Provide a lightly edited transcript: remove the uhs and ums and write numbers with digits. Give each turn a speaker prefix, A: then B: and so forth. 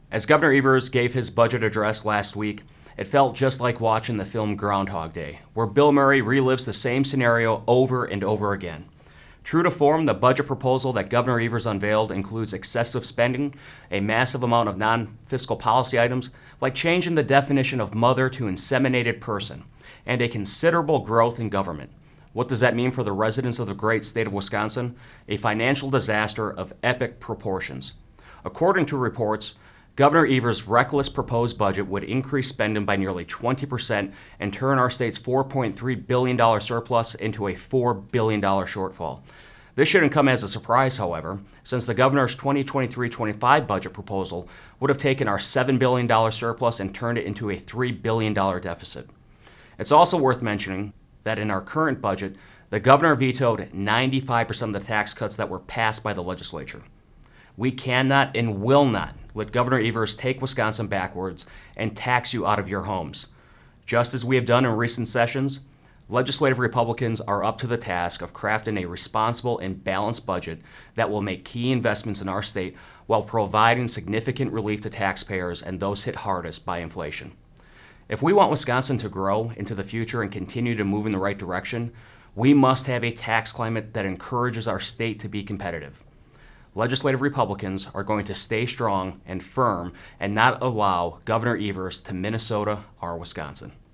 A: As Governor Evers gave his budget address last week, it felt just like watching the film Groundhog Day, where Bill Murray relives the same scenario over and over again. True to form, the budget proposal that Governor Evers unveiled includes excessive spending, a massive amount of non-fiscal policy items, like changing the definition of mother to inseminated person, and a considerable growth in government. What does that mean for the residents of the great state of Wisconsin? A financial disaster of epic proportions. According to reports, Governor Evers' reckless proposed budget would increase spending by nearly 20% and turn our state's $4.3 billion surplus into a $4 billion shortfall. This shouldn't come as a surprise, however, since the governor's 2023-25 budget proposal would have taken our $7 billion surplus and turned it into a $3 billion deficit. It's also worth mentioning that in our current budget, the governor vetoed 95% of the tax cuts that were passed by the legislature. We cannot and will not let Governor Evers take Wisconsin backwards and tax you out of your homes. Just as we have done in recent sessions, legislative Republicans are up to the task of crafting a responsible and balanced budget that will make key investments in our state while providing significant relief to taxpayers and those hit hardest by inflation. If we want Wisconsin to grow into the future and continue to move in the right direction, we must have a tax climate that encourages our state to be competitive. Legislative Republicans are going to stay strong and firm and not allow Governor Evers to Minnesota or Wisconsin.